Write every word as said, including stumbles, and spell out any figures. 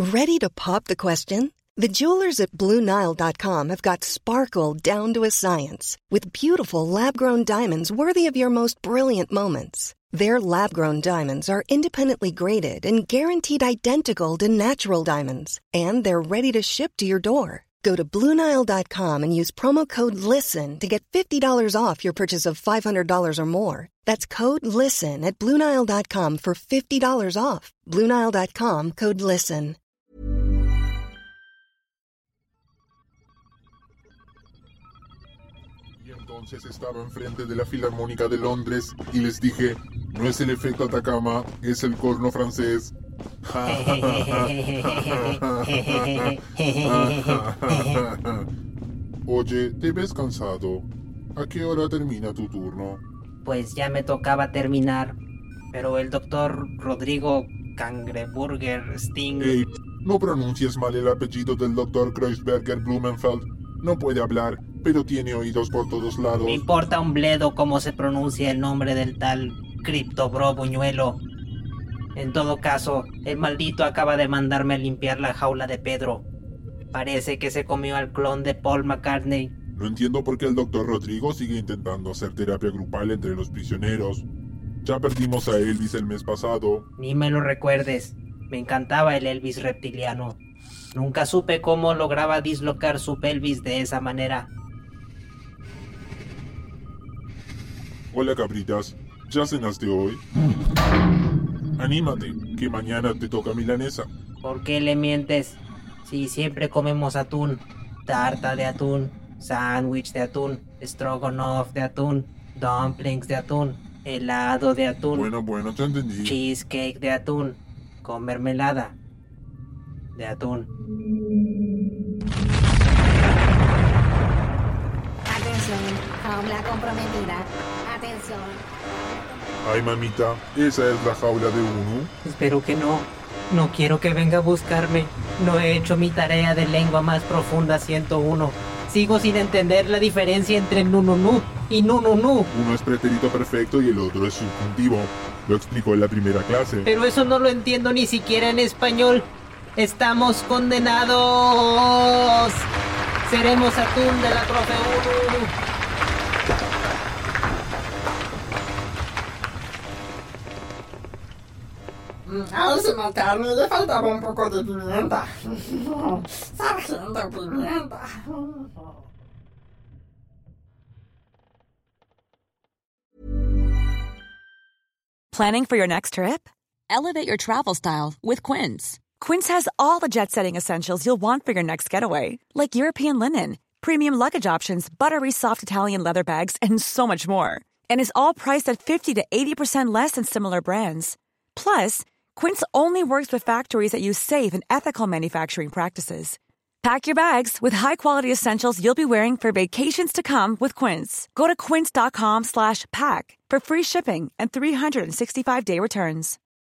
Ready to pop the question? The jewelers at Blue Nile dot com have got sparkle down to a science with beautiful lab-grown diamonds worthy of your most brilliant moments. Their lab-grown diamonds are independently graded and guaranteed identical to natural diamonds, and they're ready to ship to your door. Go to Blue Nile dot com and use promo code LISTEN to get fifty dollars off your purchase of five hundred dollars or more. That's code LISTEN at Blue Nile dot com for fifty dollars off. Blue Nile dot com, code LISTEN. Y entonces estaba enfrente de la Filarmónica de Londres y les dije, no es el efecto Atacama, es el corno francés. Oye, te ves cansado. ¿A qué hora termina tu turno? Pues ya me tocaba terminar, pero el doctor Rodrigo Cangreburger Sting... Hey, no pronuncies mal el apellido del doctor Kreuzberger Blumenfeld. No puede hablar, pero tiene oídos por todos lados. Me importa un bledo cómo se pronuncia el nombre del tal Criptobro Buñuelo. En todo caso, el maldito acaba de mandarme a limpiar la jaula de Pedro. Parece que se comió al clon de Paul McCartney. No entiendo por qué el doctor Rodrigo sigue intentando hacer terapia grupal entre los prisioneros. Ya perdimos a Elvis el mes pasado. Ni me lo recuerdes. Me encantaba el Elvis reptiliano. Nunca supe cómo lograba dislocar su pelvis de esa manera. Hola, cabritas. ¿Ya cenaste hoy? Anímate, que mañana te toca milanesa. ¿Por qué le mientes? Si siempre comemos atún, tarta de atún, sándwich de atún, stroganoff de atún, dumplings de atún, helado de atún. Bueno, bueno, te entendí. Cheesecake de atún, con mermelada de atún. Atención, jaula comprometida. Atención. Ay, mamita, ¿esa es la jaula de uno? Espero que no. No quiero que venga a buscarme. No he hecho mi tarea de lengua más profunda ciento uno. Sigo sin entender la diferencia entre nununu y nununu. Uno es pretérito perfecto y el otro es subjuntivo. Lo explicó en la primera clase. Pero eso no lo entiendo ni siquiera en español. ¡Estamos condenados! Seremos atún de la profe uno. A ese McCartney le faltaba un poco de pimienta. Sargento Pimienta. Planning for your next trip? Elevate your travel style with Quince. Quince has all the jet-setting essentials you'll want for your next getaway, like European linen, premium luggage options, buttery soft Italian leather bags, and so much more. And is all priced at fifty to eighty percent less than similar brands. Plus, Quince only works with factories that use safe and ethical manufacturing practices. Pack your bags with high-quality essentials you'll be wearing for vacations to come with Quince. Go to quince.com slash pack for free shipping and three sixty-five day returns.